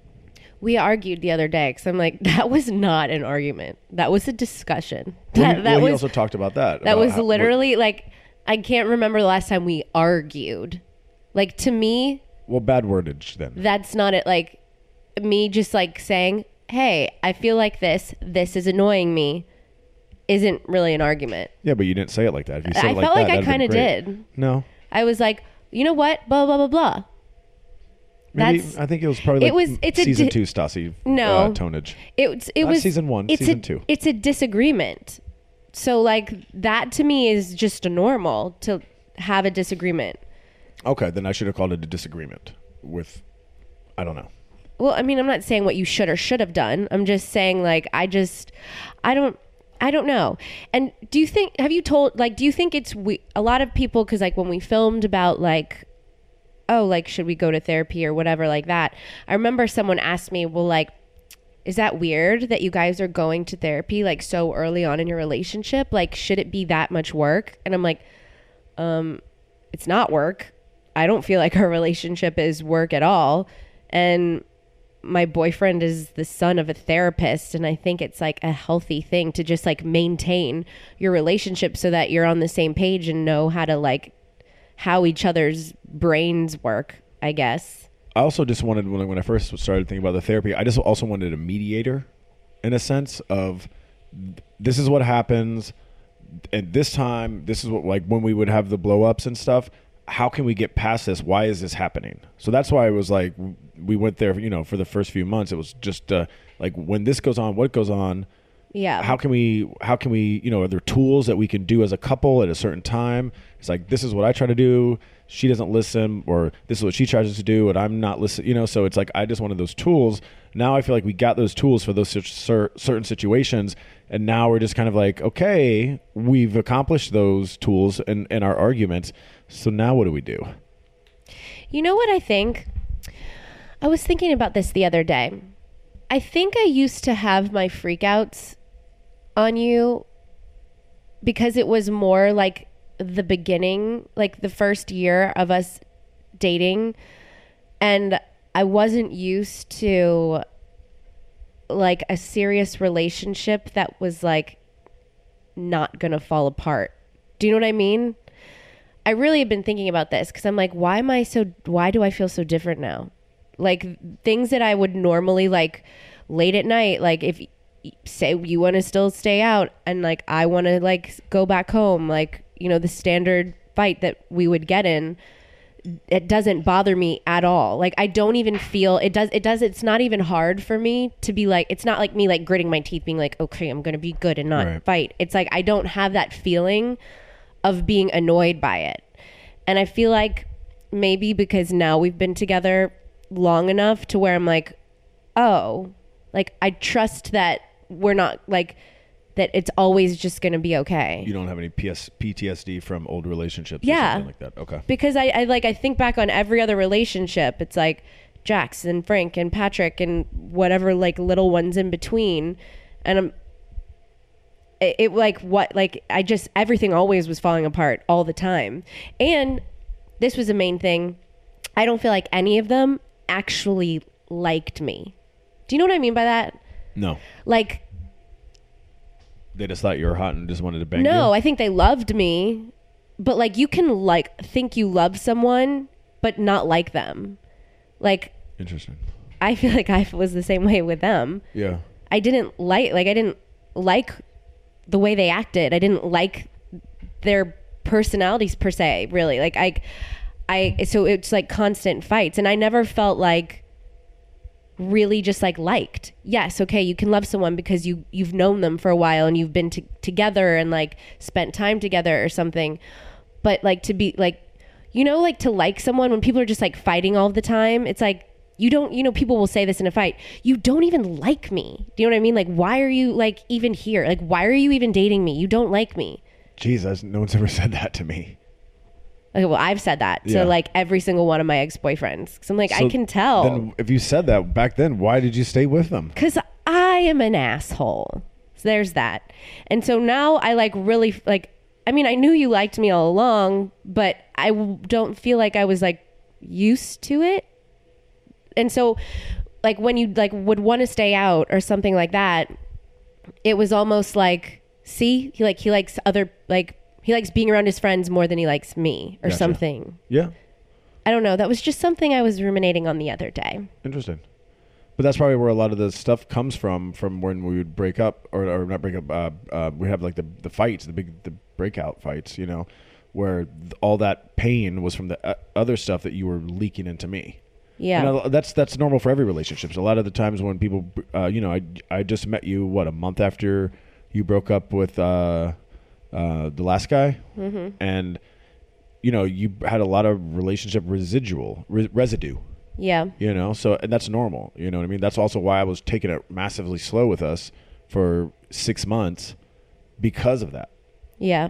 we argued the other day. Cause I'm like, that was not an argument. That was a discussion. Well, that he, that well, was, he also talked about that. That about was how, literally what, like, I can't remember the last time we argued. Like to me. Well, bad wordage then. That's not it. Like me just like saying, hey, I feel like this, this is annoying me, isn't really an argument. Yeah, but you didn't say it like that. If you said I it like felt that, like I kind of did. No. I was like, you know what? Blah, blah, blah, blah. Maybe, That's, I think it was probably like it was, it's season a di- two Stassi no, uh, tonage. It, it Not was season one, it's season a, two. It's a disagreement. So like that to me is just a normal to have a disagreement. Okay, then I should have called it a disagreement with, I don't know. Well, I mean, I'm not saying what you should or should have done. I'm just saying like, I just, I don't, I don't know. And do you think, have you told, like, do you think it's, we, a lot of people, cause like when we filmed about like, oh, like, should we go to therapy or whatever like that? I remember someone asked me, well, like, is that weird that you guys are going to therapy like so early on in your relationship? Like, should it be that much work? And I'm like, um, it's not work. I don't feel like our relationship is work at all. And my boyfriend is the son of a therapist. And I think it's like a healthy thing to just like maintain your relationship so that you're on the same page and know how to like how each other's brains work, I guess. I also just wanted, when I, when I first started thinking about the therapy, I just also wanted a mediator in a sense of this is what happens. And this time, this is what, like when we would have the blow ups and stuff, how can we get past this? Why is this happening? So that's why it was like, we went there, you know, for the first few months, it was just uh, like when this goes on, what goes on? Yeah. How can we, how can we, you know, are there tools that we can do as a couple at a certain time? It's like, this is what I try to do. She doesn't listen, or this is what she tries to do and I'm not listening, you know? So it's like, I just wanted those tools. Now I feel like we got those tools for those cer- certain situations. And now we're just kind of like, okay, we've accomplished those tools in, in our arguments. So now what do we do? You know what I think? I was thinking about this the other day. I think I used to have my freakouts on you because it was more like the beginning, like the first year of us dating. And I wasn't used to like a serious relationship that was like not gonna fall apart. Do you know what I mean? I really have been thinking about this because I'm like, why am I so, why do I feel so different now? Like things that I would normally like late at night, like if say you want to still stay out and like I want to like go back home, like, you know, the standard fight that we would get in, it doesn't bother me at all. Like I don't even feel it does it does it's not even hard for me to be like, it's not like me like gritting my teeth being like, okay, I'm gonna be good and not right. fight. It's like I don't have that feeling of being annoyed by it. And I feel like maybe because now we've been together long enough to where I'm like, oh, like I trust that we're not like that it's always just going to be okay. You don't have any P S- P T S D from old relationships yeah. or something like that. Okay. Because I, I like I think back on every other relationship. It's like Jax and Frank and Patrick and whatever like little ones in between. And I'm it, it like what like I just everything always was falling apart all the time. And this was the main thing. I don't feel like any of them actually liked me. Do you know what I mean by that? No. Like they just thought you were hot and just wanted to bang you? No, I think they loved me. But like you can like think you love someone but not like them. Like interesting. I feel like I was the same way with them. Yeah. I didn't like like I didn't like the way they acted. I didn't like their personalities per se, really. Like I I so it's like constant fights and I never felt like really just like liked. Yes, okay, you can love someone because you you've known them for a while and you've been to, together and like spent time together or something. But like to be like, you know, like to like someone when people are just like fighting all the time, it's like you don't, you know, people will say this in a fight, you don't even like me. Do you know what I mean? Like, why are you like even here? Like, why are you even dating me? You don't like me. Jesus, no one's ever said that to me. Okay, well, I've said that Yeah. to like every single one of my ex-boyfriends. Cause I'm like, So I can tell. Then if you said that back then, why did you stay with them? Cause I am an asshole. So there's that. And so now I like really like, I mean, I knew you liked me all along, but I w- don't feel like I was like used to it. And so like when you like would want to stay out or something like that, it was almost like, see, he like, he likes other, like he likes being around his friends more than he likes me or Gotcha. something. Yeah. I don't know. That was just something I was ruminating on the other day. Interesting. But that's probably where a lot of the stuff comes from, from when we would break up or, or not break up. Uh, uh, we have like the, the fights, the big, the breakout fights, you know, where th- all that pain was from the uh, other stuff that you were leaking into me. Yeah. And I, that's, that's normal for every relationship. So a lot of the times when people, uh, you know, I, I just met you, what, a month after you broke up with, uh, uh, the last guy. Mm-hmm. And, you know, you had a lot of relationship residual re- residue. Yeah. You know, so and that's normal. You know what I mean? That's also why I was taking it massively slow with us for six months because of that. Yeah.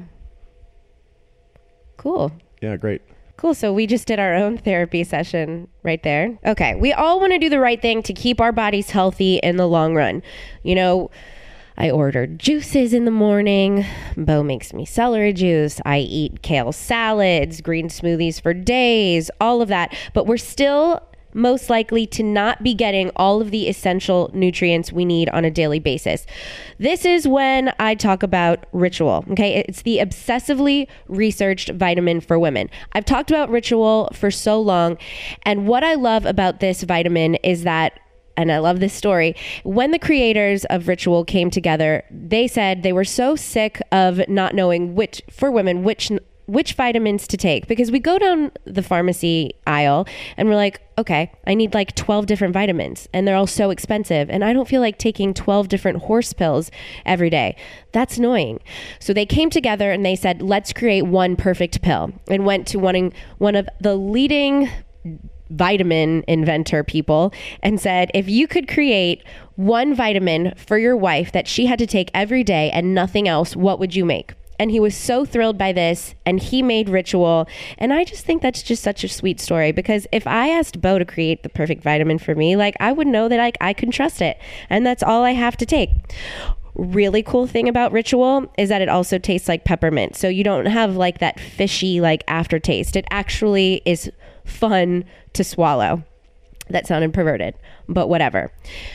Cool. Yeah, great. Cool. So we just did our own therapy session right there. Okay. We all want to do the right thing to keep our bodies healthy in the long run. You know, I ordered juices in the morning. Bo makes me celery juice. I eat kale salads, green smoothies for days, all of that. But we're still most likely to not be getting all of the essential nutrients we need on a daily basis. This is when I talk about Ritual. Okay, it's the obsessively researched vitamin for women. I've talked about Ritual for so long, and what I love about this vitamin is that, and I love this story, when the creators of Ritual came together, they said they were so sick of not knowing which, for women, which which vitamins to take, because we go down the pharmacy aisle and we're like, okay, I need like twelve different vitamins and they're all so expensive and I don't feel like taking twelve different horse pills every day. That's annoying. So they came together and they said, let's create one perfect pill, and went to one, one of the leading vitamin inventor people and said, if you could create one vitamin for your wife that she had to take every day and nothing else, what would you make? And he was so thrilled by this, and he made Ritual. And I just think that's just such a sweet story, because if I asked Bo to create the perfect vitamin for me, like I would know that I, I can trust it. And that's all I have to take. Really cool thing about Ritual is that it also tastes like peppermint. So you don't have like that fishy like aftertaste. It actually is fun to swallow. That sounded perverted, but whatever.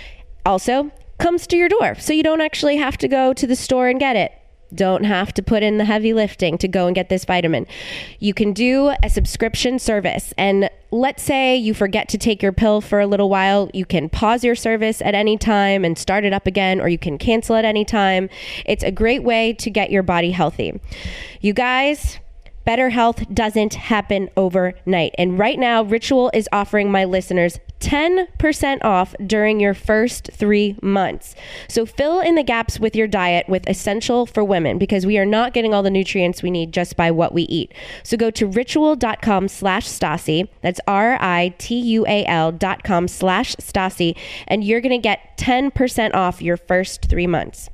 Also comes to your door. So you don't actually have to go to the store and get it. Don't have to put in the heavy lifting to go and get this vitamin. You can do a subscription service, and let's say you forget to take your pill for a little while. You can pause your service at any time and start it up again, or you can cancel at any time. It's a great way to get your body healthy. You guys, better health doesn't happen overnight. And right now, Ritual is offering my listeners ten percent off during your first three months. So fill in the gaps with your diet with Essential for Women, because we are not getting all the nutrients we need just by what we eat. So go to ritual.com slash Stassi. That's R-I-T-U-A-L dot com slash Stassi. And you're going to get ten percent off your first three months.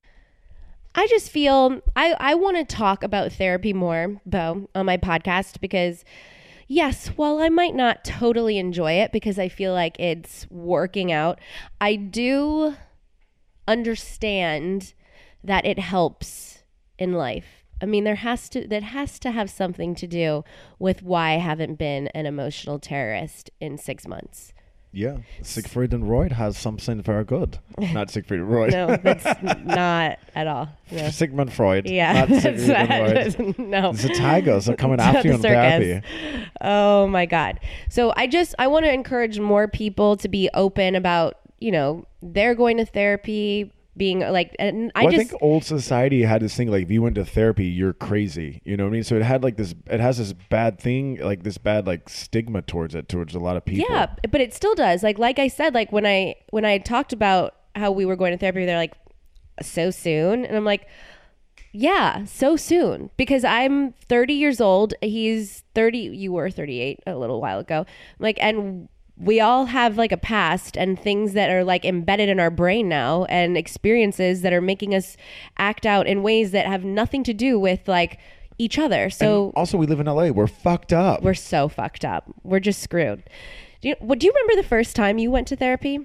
I just feel I, I want to talk about therapy more, Bo, on my podcast, because yes, while I might not totally enjoy it because I feel like it's working out, I do understand that it helps in life. I mean, there has to that has to have something to do with why I haven't been an emotional terrorist in six months. Yeah, Siegfried and Roy has something very good. Not Siegfried and Roy. No, that's not at all. No. Sigmund Freud. Yeah, not that's Siegfried and Roy. that. No. The tigers are coming It's after you the in circus. therapy. Oh my God. So I just, I want to encourage more people to be open about, you know, they're going to therapy, being like, and I Well, I just, think old society had this thing like, if you went to therapy, you're crazy. You know what I mean? So it had like this, it has this bad thing, like this bad like stigma towards it, towards a lot of people. yeah, but it still does. Like, like I said, like when I, when I talked about how we were going to therapy, they're like, so soon? And I'm like, yeah, so soon, because I'm thirty years old. He's thirty. You were thirty-eight a little while ago. Like, and we all have like a past and things that are like embedded in our brain now and experiences that are making us act out in ways that have nothing to do with like each other. So And also, we live in L A. We're fucked up. we're so fucked up. We're just screwed. Do you, what, do you remember the first time you went to therapy?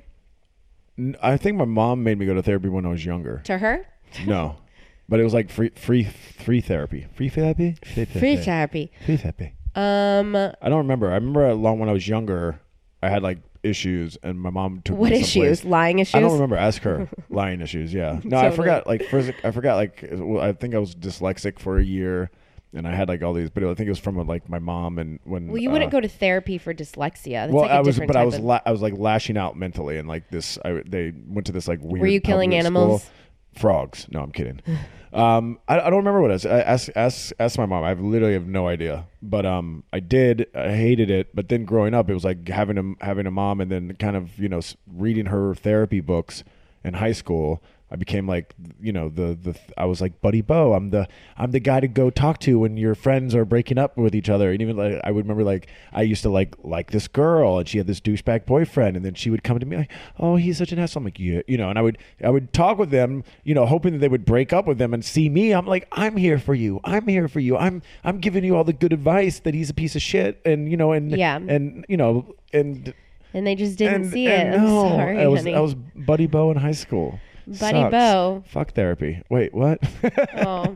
N- I think my mom made me go to therapy when I was younger. To her? No, but it was like free, free, free therapy. Free therapy. Free Free therapy. Free therapy. Um, I don't remember. I remember a long when I was younger, I had like issues, and my mom took what me issues? someplace. Lying issues? I don't remember. Ask her. Lying issues. Yeah. No, I Totally. forgot. Like first, I forgot. Like well, I think I was dyslexic for a year, and I had like all these. But I think it was from like my mom and when. Well, you uh, wouldn't go to therapy for dyslexia. That's well, like a I was, different but I type was, of- la- I was like lashing out mentally, and like this. I they went to this like weird. Were you killing public animals? school. Frogs. No, I'm kidding. um, I, I don't remember what it was. I asked, asked, asked my mom. I literally have no idea. But um, I did. I hated it. But then growing up, it was like having a having a mom, and then kind of you know s- reading her therapy books in high school. I became like, you know, the the I was like Buddy Bo. I'm the I'm the guy to go talk to when your friends are breaking up with each other. And even like I would remember like I used to like like this girl, and she had this douchebag boyfriend, and then she would come to me like, oh, he's such an asshole. I'm like, yeah, you know, and I would I would talk with them, you know, hoping that they would break up with them and see me. I'm like, I'm here for you. I'm here for you. I'm I'm giving you all the good advice that he's a piece of shit, and you know, and Yeah. and you know, and and they just didn't and, see and it. I'm no, sorry, I was honey. I was Buddy Bo in high school. Buddy Sucks. Bo. Fuck therapy. Wait, what? Oh.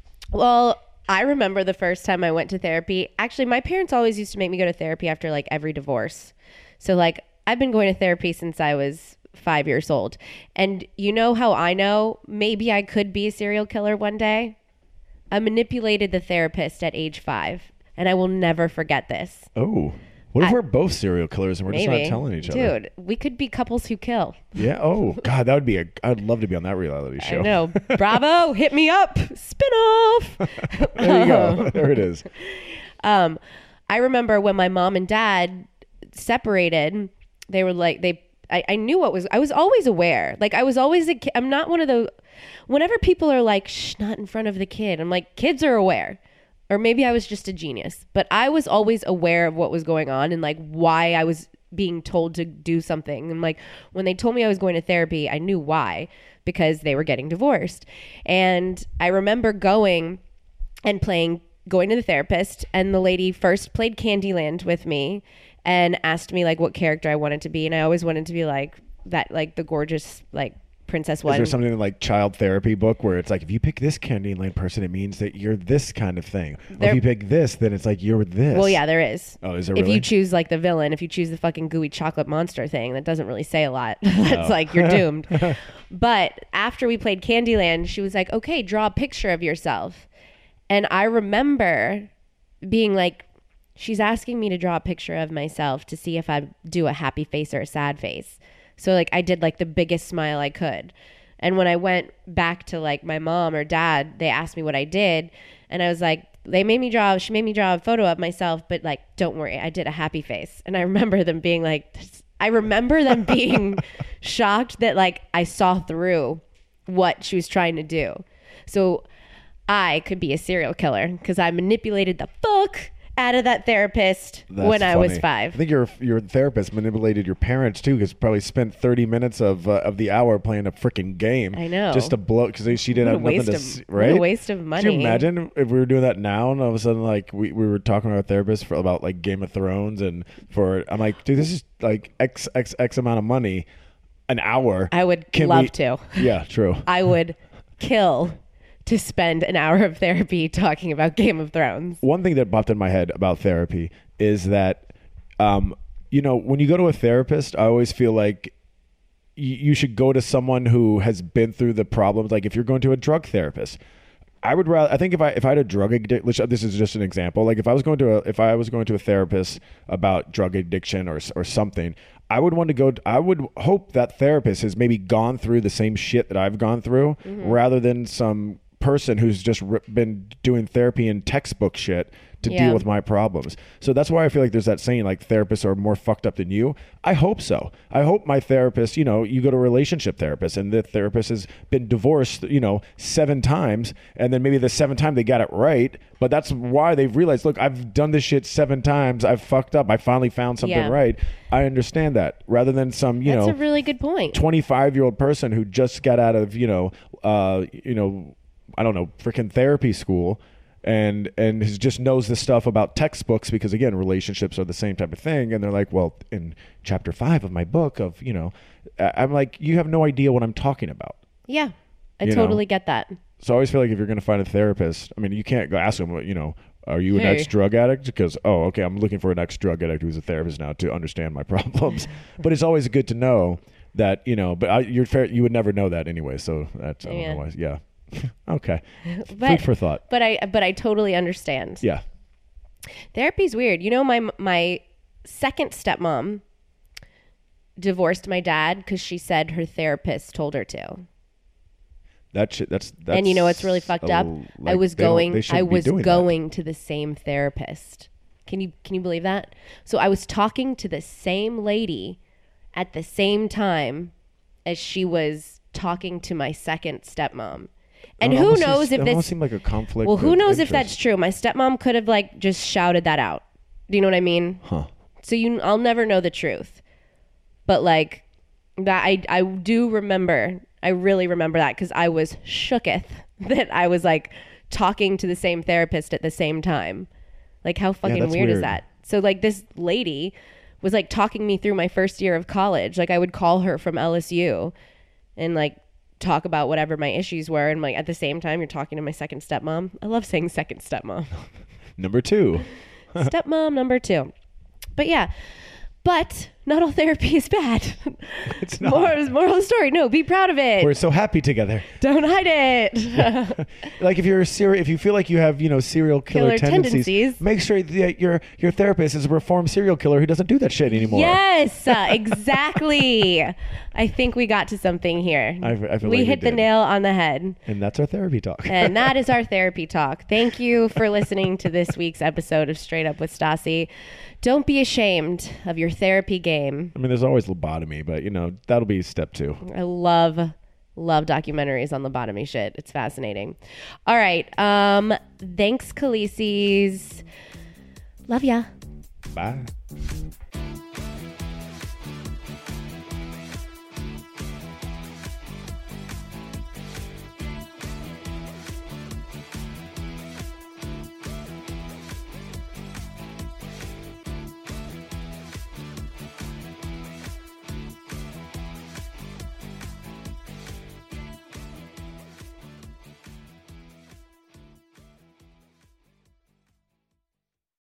Well, I remember the first time I went to therapy. Actually, my parents always used to make me go to therapy after like every divorce. So like I've been going to therapy since I was five years old. And you know how I know maybe I could be a serial killer one day? I manipulated the therapist at age five. And I will never forget this. Oh. What if I- we're both serial killers and we're Maybe. just not telling each other? Dude, we could be couples who kill. Yeah. Oh, God, that would be a. I'd love to be on that reality show. I know. Bravo, hit me up. Spin off. There you go. There it is. Um, I remember when my mom and dad separated, they were like, they, I, I knew what was, I was always aware. Like I was always a kid. I'm not one of those, whenever people are like, shh, not in front of the kid. I'm like, kids are aware. Or maybe I was just a genius, but I was always aware of what was going on and like why I was being told to do something. And like when they told me I was going to therapy, I knew why, because they were getting divorced. And I remember going and playing, going to the therapist, and the lady first played Candyland with me and asked me like what character I wanted to be. And I always wanted to be like that, like the gorgeous, like princess one. Is there something like child therapy book where it's like if you pick this Candyland person, it means that you're this kind of thing. Or There- if you pick this, then it's like you're this. Well, yeah, there is. Oh, is there If really? you choose like the villain, if you choose the fucking gooey chocolate monster thing, that doesn't really say a lot. That's Oh. like you're doomed. But after we played Candyland, she was like, okay, draw a picture of yourself. And I remember being like, she's asking me to draw a picture of myself to see if I do a happy face or a sad face. So like I did like the biggest smile I could. And when I went back to like my mom or dad, they asked me what I did. And I was like, they made me draw, she made me draw a photo of myself, but like, don't worry, I did a happy face. And I remember them being like, I remember them being shocked that like I saw through what she was trying to do. So I could be a serial killer because I manipulated the fuck out of that therapist That's when I was funny. five. I think your your therapist manipulated your parents too, because probably spent thirty minutes of uh, of the hour playing a freaking game. I know. Just to blow because she didn't What a have nothing waste to of- see, what a right. waste of Could money. you imagine if we were doing that now and all of a sudden like we, we were talking to our therapist for about like Game of Thrones and for I'm like, dude, this is like X X X amount of money an hour. I would Can love we- to. Yeah, true. I would kill to spend an hour of therapy talking about Game of Thrones. One thing that popped in my head about therapy is that, um, you know, when you go to a therapist, I always feel like y- you should go to someone who has been through the problems. Like if you're going to a drug therapist, I would rather. I think if I if I had a drug addiction, this is just an example. Like if I was going to a if I was going to a therapist about drug addiction or or something, I would want to go. I would hope that therapist has maybe gone through the same shit that I've gone through, Mm-hmm. rather than some person who's just r- been doing therapy and textbook shit to Yeah. deal with my problems. So that's why I feel like there's that saying, like, therapists are more fucked up than you. I hope so. I hope my therapist, you know, you go to a relationship therapist and the therapist has been divorced, you know, seven times. And then maybe the seventh time they got it right. But that's why they've realized, look, I've done this shit seven times. I've fucked up. I finally found something Yeah. right. I understand that, rather than some, you That's know, a really good point. twenty-five year old person who just got out of, you know, uh, you know, I don't know, freaking therapy school and, and is just knows this stuff about textbooks because, again, relationships are the same type of thing. And they're like, well, in chapter five of my book of, you know, I- I'm like, you have no idea what I'm talking about. Yeah, I You totally know? get that. So I always feel like if you're going to find a therapist, I mean, you can't go ask them, you know, are you an Hey. ex-drug addict? Because, oh, okay, I'm looking for an ex-drug addict who's a therapist now to understand my problems. But it's always good to know that, you know, but I, you're fair, you would never know that anyway. So that's, I don't Yeah. know why. Yeah. Okay. But, Food for thought. But I but I totally understand. Yeah. Therapy's weird. You know, my my second stepmom divorced my dad because she said her therapist told her to. That shit, that's, that's And you know what's really fucked a- up? I like, was they don't- going they I shouldn't be was doing that. going to the same therapist. Can you can you believe that? So I was talking to the same lady at the same time as she was talking to my second stepmom. And It who almost knows seems- if it this almost seemed like a conflict. Well, who of knows if that's interest. true? My stepmom could have like just shouted that out. Do you know what I mean? Huh. So you I'll never know the truth. But like that I I do remember. I really remember that cuz I was shooketh that I was like talking to the same therapist at the same time. Like how fucking that's weird, is weird. that? So like this lady was like talking me through my first year of college. Like I would call her from L S U and like talk about whatever my issues were, and like at the same time you're talking to my second stepmom. I love saying second stepmom. Number two. Stepmom number two. But yeah, but not all therapy is bad. It's not. Moral, moral of the story. No, be proud of it. We're so happy together. Don't hide it. Like if you're a serial, if you feel like you have, you know, serial killer, Killer tendencies, tendencies. make sure that your your therapist is a reformed serial killer who doesn't do that shit anymore. Yes, uh, exactly. I think we got to something here. I, I feel we like hit we the did. nail on the head. And that's our therapy talk. And that is our therapy talk. Thank you for listening to this week's episode of Straight Up with Stassi. Don't be ashamed of your therapy game. I mean, there's always lobotomy, but you know that'll be step two. I love, love documentaries on lobotomy shit. It's fascinating. All right. Um, thanks, Khaleesi's. Love ya. Bye.